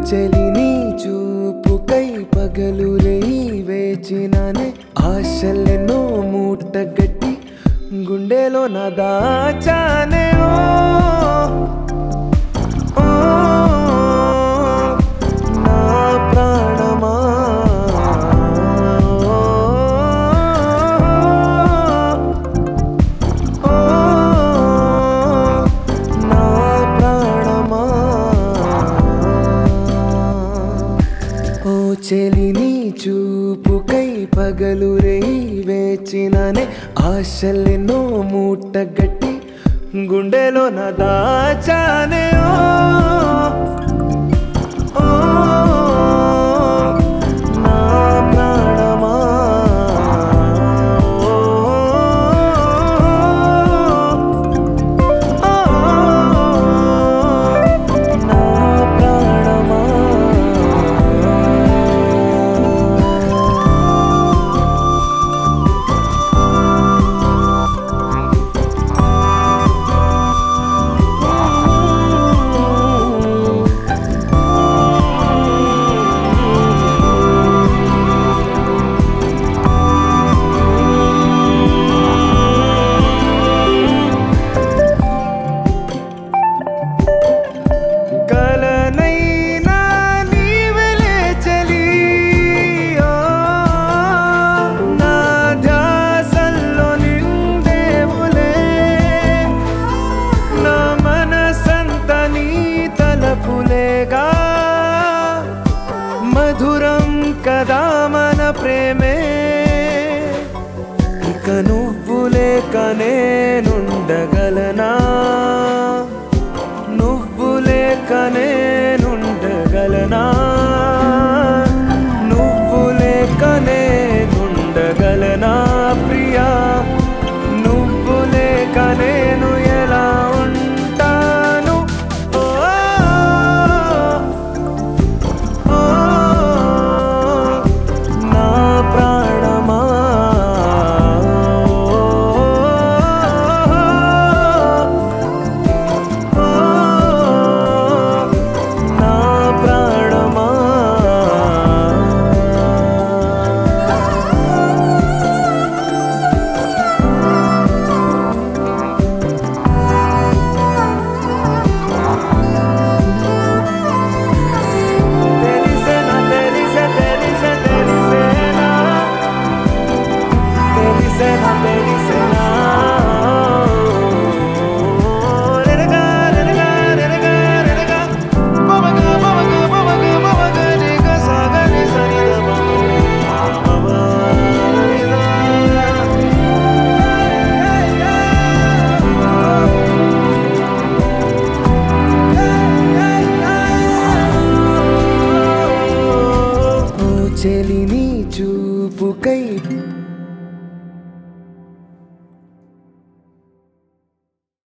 చెలిని చూపుకై పగలులే వేచినానే ఆశలెన్నో మూటగట్టి గుండెలో నా దాచానే ఓ నా ప్రాణమా నా ప్రాణమా ఓ చెలిని చూపుకై పగలురే వేచినానే ఆశలెన్నో మూటగట్టి గుండెలో నా దాచానే ఓ నా ప్రాణమా నా ప్రాణమా కలనైనా నీవెలే చలి నా ధ్యాసల్లో నిండేవులే నా మనసంత నీ తలపులేగా మధురం కదా మన ప్రేమే ఇక నువ్వు లేక నేనుండగలనా నువ్వు లేక నేనుండగలనా